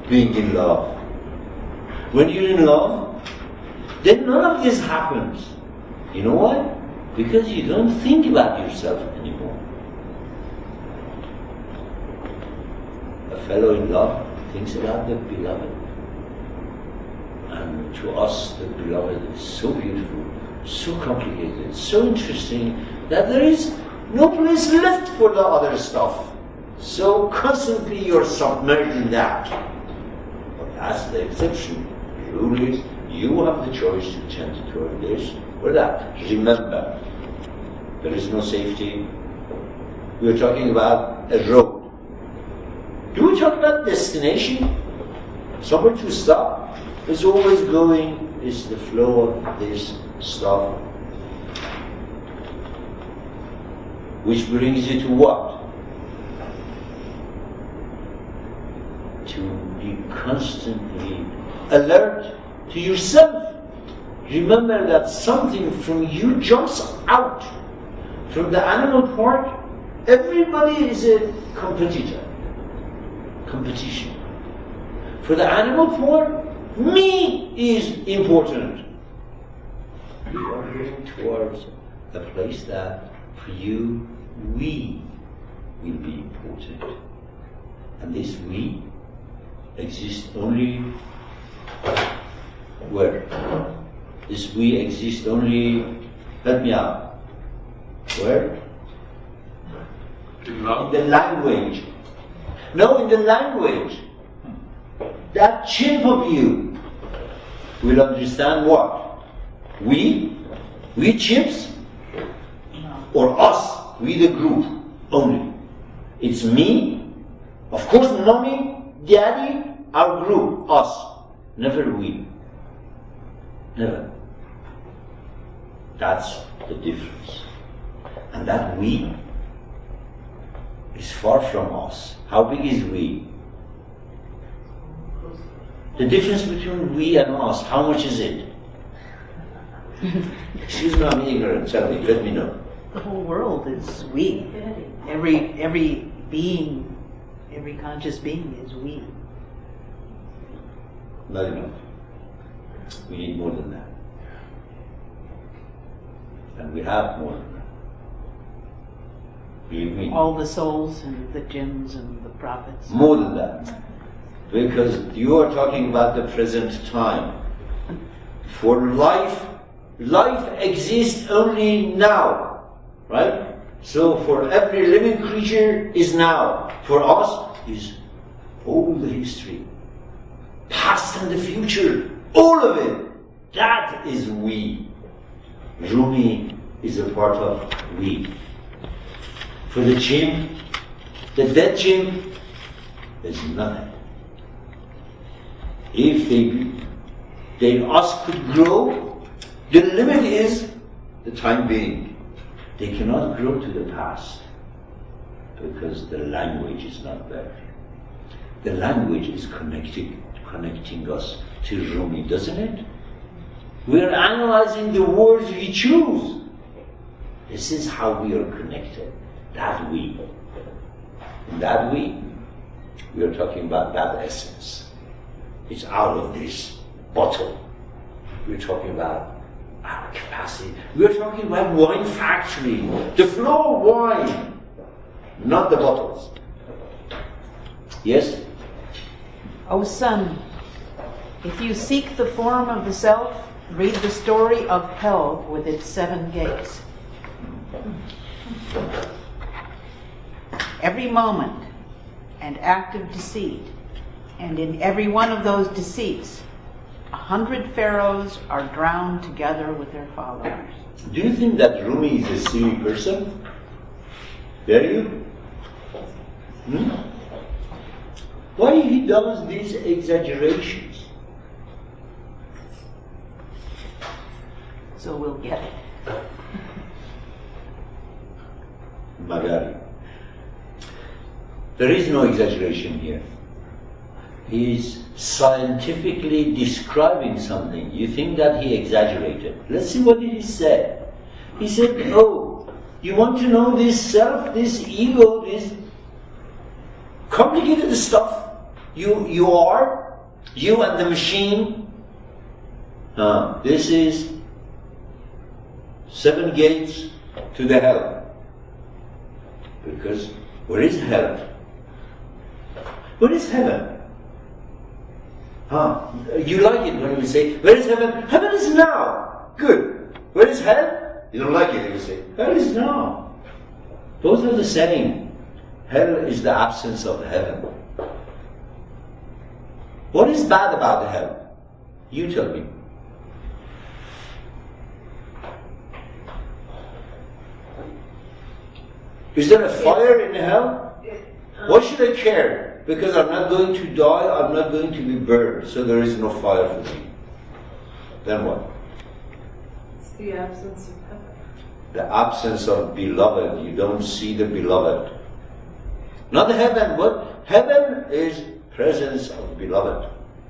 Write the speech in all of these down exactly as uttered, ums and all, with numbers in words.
being in love. When you're in love, then none of this happens. You know why? Because you don't think about yourself anymore. A fellow in love thinks about the beloved. And to us, the beloved is so beautiful, so complicated, so interesting, that there is no place left for the other stuff. So constantly you're submerged in that. But that's the exception. The rule is you have the choice to tend toward this or that. Remember, there is no safety. We're talking about a road. Do we talk about destination? Somewhere to stop? It's always going, it's the flow of this stuff. Which brings you to what? To be constantly alert to yourself. Remember that something from you jumps out. From the animal part, everybody is a competitor. Competition. For the animal part, me is important. You are heading towards a place that for you, we will be important. And this we exists only where? This we exists only, help me out. Where? In the language. No, in the language. That chimp of you will understand what? We? We chimps? Or us? We the group only. It's me, of course mommy, daddy, our group, us. Never we. Never. That's the difference. And that we is far from us. How big is we? The difference between we and us, how much is it? Excuse me, I'm ignorant. Tell me, let me know. The whole world is we. Every every being, every conscious being is we. Not enough. We need more than that. And we have more than that. Believe me. All the souls and the jinns and the prophets. More than that. Because you are talking about the present time. For life, life exists only now. Right? So for every living creature is now. For us is all the history. Past and the future. All of it. That is we. Rumi is a part of we. For the chimp, the dead chimp, there's nothing. If they, they us could grow, the limit is the time being. They cannot grow to the past because the language is not there. The language is connecting, connecting us to Rumi, doesn't it? We are analyzing the words we choose. This is how we are connected. That we. In that we, we are talking about that essence. It's out of this bottle. We're talking about our capacity. We're talking about wine factory. The flow of wine, not the bottles. Yes? O son, if you seek the form of the self, read the story of hell with its seven gates. Every moment and act of deceit, and in every one of those deceits, a hundred pharaohs are drowned together with their followers. Do you think that Rumi is a silly person? Dare you? Hmm? Why he does these exaggerations? So we'll get it. Magari. There is no exaggeration here. He is scientifically describing something. You think that he exaggerated. Let's see what he said. He said, oh, you want to know this self, this ego, this complicated stuff? You, you are, you and the machine. Uh, this is seven gates to the hell. Because where is hell? Where is heaven? Huh? You like it when we say, where is heaven? Heaven is now. Good. Where is hell? You don't like it, you say, hell is now. Both are the same. Hell is the absence of heaven. What is bad about hell? You tell me. Is there a fire in hell? Why should I care? Because I'm not going to die, I'm not going to be burned, so there is no fire for me. Then what? It's the absence of heaven. The absence of beloved. You don't see the beloved. Not heaven, but heaven is presence of beloved.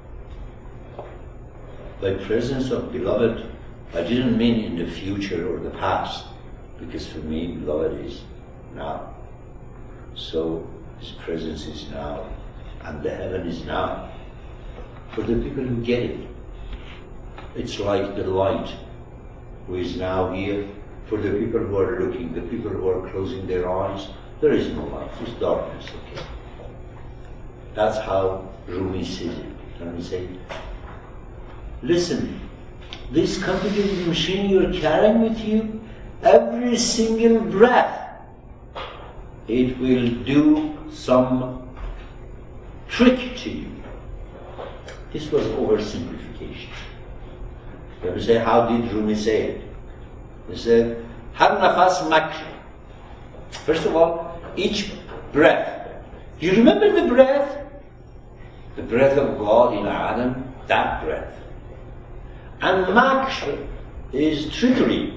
By presence of beloved, I didn't mean in the future or the past, because for me, beloved is now. So his presence is now, and the heaven is now. For the people who get it, it's like the light who is now here. For the people who are looking, the people who are closing their eyes, there is no light, it's darkness, okay? That's how Rumi sees it. Can we say, listen, this complicated machine you're carrying with you, every single breath, it will do some trick to you. This was oversimplification. You ever say, how did Rumi say it? He said, Har nafas makr. First of all, each breath. You remember the breath? The breath of God in Adam, that breath. And makr is trickery.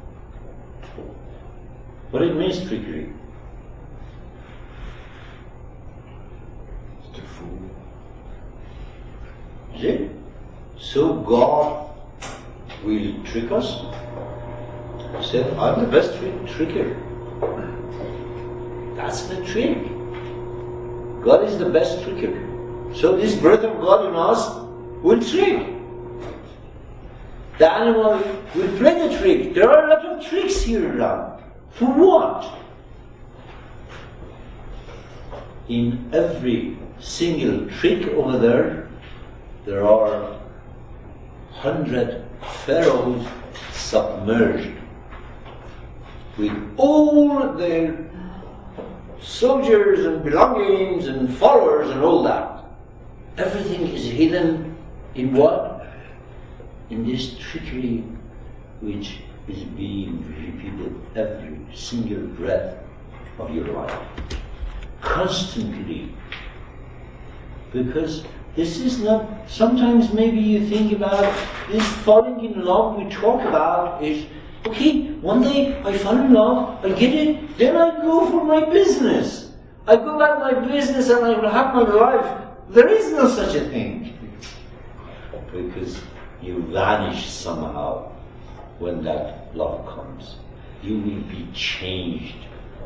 What it means, trickery? To fool. Is it? So God will trick us? He said, I'm the best trick tricker. That's the trick. God is the best tricker. So this breath of God in us will trick. The animal will play the trick. There are a lot of tricks here around. For what? In every single trick over there, there are hundred pharaohs submerged with all their soldiers and belongings and followers and all that. Everything is hidden in what? In this trickery which is being repeated every single breath of your life. Constantly. Because this is not, sometimes maybe you think about this falling in love we talk about is, okay, one day I fall in love, I get it, then I go for my business. I go about my business and I will have my life. There is no such a thing. Because you vanish somehow when that love comes. You will be changed.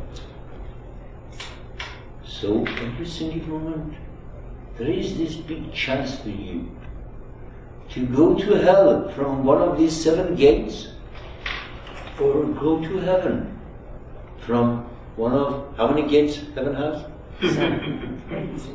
So every single moment, there is this big chance for you to go to hell from one of these seven gates, or go to heaven from one of, how many gates heaven has? Seven.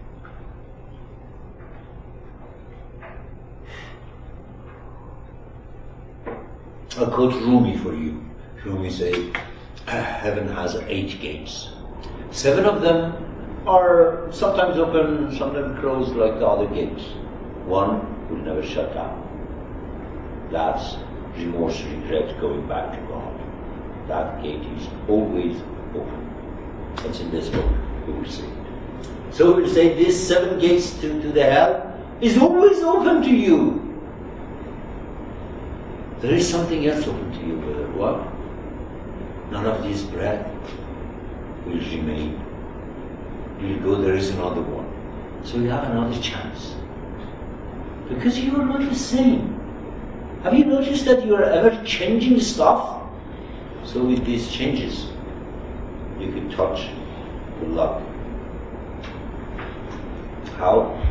I'll quote Rumi for you. Rumi says, heaven has eight gates. Seven of them are sometimes open, sometimes closed like the other gates. One will never shut down. That's remorse, regret, going back to God. That gate is always open. That's in this book, we will see it. So we will say these seven gates to, to the hell is always open to you. There is something else open to you, brother. What? None of this breath will remain. You'll go, there is another one. So you have another chance. Because you are not the same. Have you noticed that you are ever changing stuff? So with these changes, you could touch the luck. how